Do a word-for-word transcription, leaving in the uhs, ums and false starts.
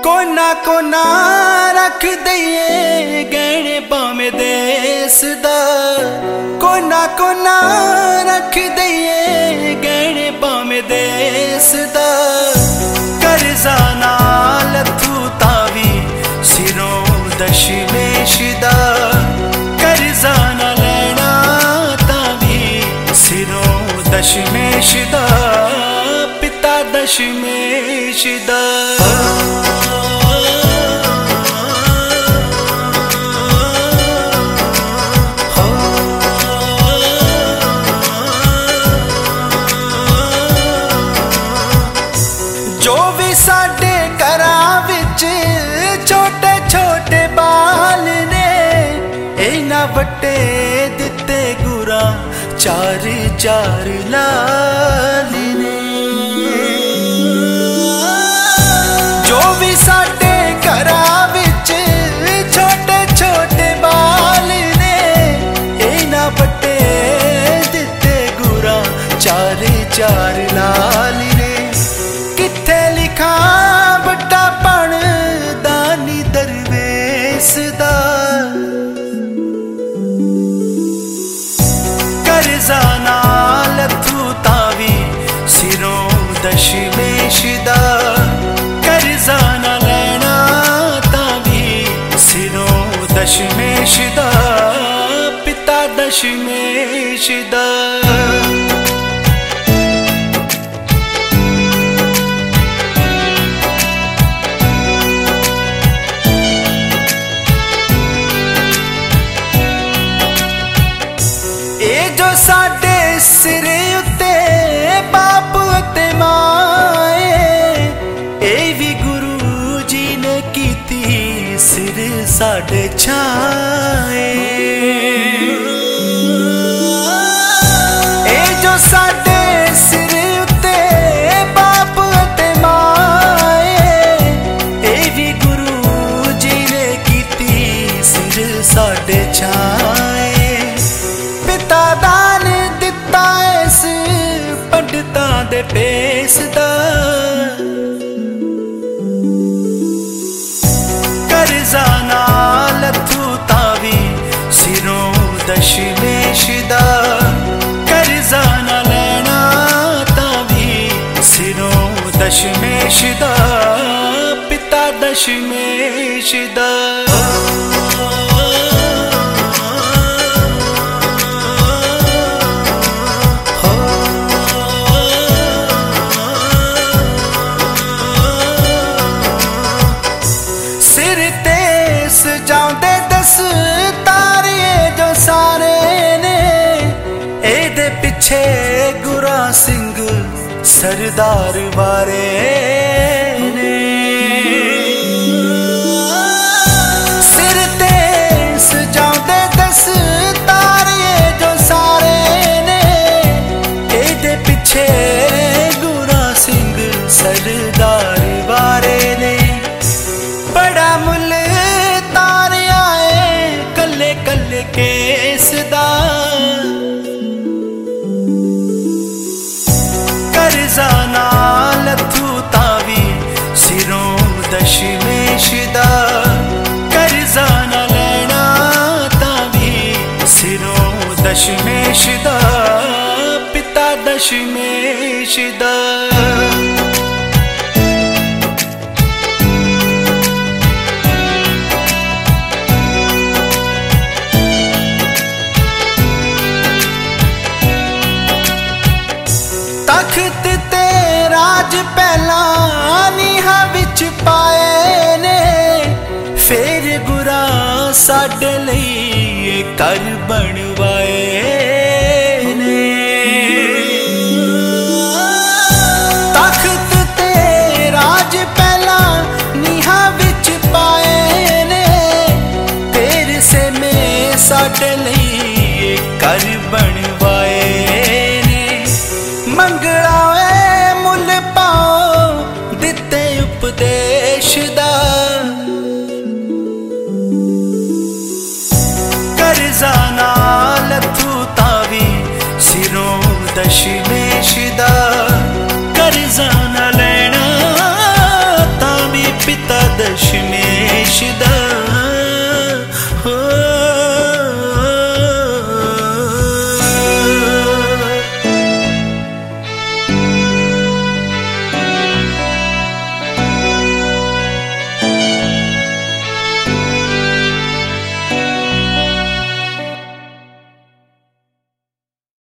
कोना कोना रख दईए गहने बामे देस दा। कोना कोना रख दईए गहने बामे देस दा। कर्जा नाल लथू तावी सिरों दशमेश दा। कर्जा ना लेना तावी सिरों दशमेश दा। पिता दशमेश दा। जो भी साडे घरां विच छोटे छोटे बाल ने इन्हां वट्टे दिते गुरां चार चार लाल ने। जो भी साडे घरां विच छोटे छोटे बाल ने इन्हां वट्टे दिते गुरां चार चार लाल ने। किथे लिखा बट्टा पण दानी दरवेश दा। कर्जा नाल लथू तावी सिरों दशमेश दा। कर्जा ना लेना तावी सिरों दशमेश दा। पिता दशमेश दा। जो साडे सिर उत्ते बाप ते माए ए भी गुरु जी ने कीती सिर साडे छाए। ए जो साडे सिर उत्ते बाप ते माए ए भी गुरु जी ने कीती सिर साडे छाए। पिता दान दिता इस पंडितां दे पेस दा। कर्जा नाल लथू तावी सिरों दशमेश दा। कर्जा ना लेना तावी सिरों दशमेश दा। पिता दशमेश दा। सजाउंदे दस तारे जो सारे ने एदे पिछे गुरा सिंह सरदार वारे ने। सिर ते सजाउंदे दस तारे जो सारे ने एदे पिछे गुरा सिंह सरदार वारे ने। बड़ा मुल कल्ले केस दा। कर्जा नाल लथू तावी सिरों दशमेश दा। कर्जा ना लेना तावी सिरों दशमेश दा। पिता दशमेश दा। तख्त ते राज पहला नीहा विच पाए ने फिर गुरा साडे लई घर बनवाए ने। तख्त ते राज पहला नीहा विच पाए ने फिर से में साडे लई घर बनवाए। मंगला वे मुल पाओ दिते उपदेश दा। कर्जा नाल लथू तावी सिरों दशमेश दा। कर्जा ना